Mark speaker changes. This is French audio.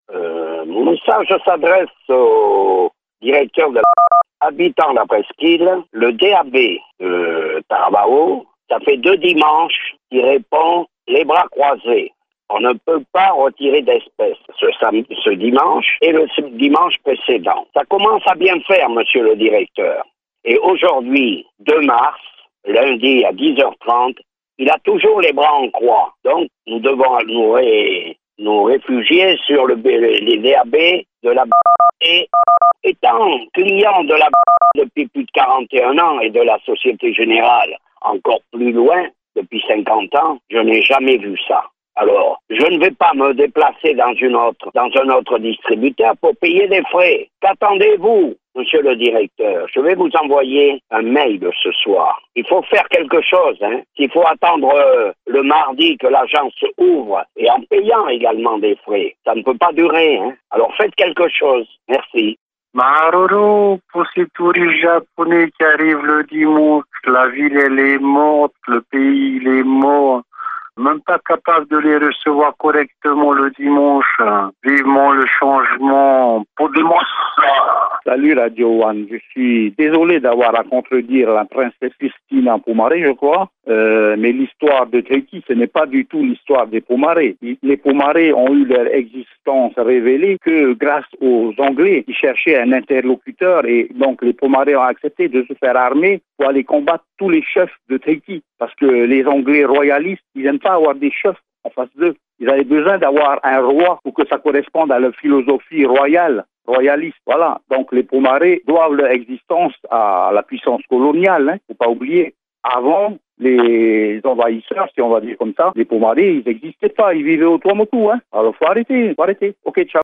Speaker 1: Mon message s'adresse au directeur de habitant la presqu'île. Le DAB de Tarabao, ça fait 2 dimanches qu'il répond les bras croisés. On ne peut pas retirer d'espèces ce dimanche et le dimanche précédent. Ça commence à bien faire, monsieur le directeur. Et aujourd'hui, 2 mars, lundi à 10h30, il a toujours les bras en croix. Donc, nous devons nous réfugier sur les DAB de la et étant client de la depuis plus de 41 ans et de la Société Générale encore plus loin, depuis 50 ans, je n'ai jamais vu ça. Alors, je ne vais pas me déplacer dans un autre distributeur pour payer des frais. Qu'attendez-vous, monsieur le directeur? Je vais vous envoyer un mail ce soir. Il faut faire quelque chose, hein. S'il faut attendre le mardi que l'agence ouvre et en payant également des frais, ça ne peut pas durer, hein. Alors faites quelque chose. Merci.
Speaker 2: Maroro, pour ces touristes japonais qui arrivent le dimanche, la ville elle est morte, le pays il est mort. Même pas capable de les recevoir correctement le dimanche. Vivement le changement. Pour dimanche.
Speaker 3: Salut Radio One, je suis désolé d'avoir à contredire la princesse Christina Poumaré, je crois, mais l'histoire de Tahiti, ce n'est pas du tout l'histoire des Poumaré. Les Poumaré ont eu leur existence révélée que grâce aux Anglais qui cherchaient un interlocuteur et donc les Poumaré ont accepté de se faire armer pour aller combattre tous les chefs de Tahiti parce que les Anglais royalistes, ils n'aiment pas avoir des chefs en face d'eux. Ils avaient besoin d'avoir un roi pour que ça corresponde à leur philosophie royaliste. Voilà. Donc les Poumaré doivent leur existence à la puissance coloniale, hein, faut pas oublier. Avant, les envahisseurs, si on va dire comme ça, les Poumaré, ils n'existaient pas, ils vivaient au Tuamotu, hein. Alors faut arrêter. Ok, ciao.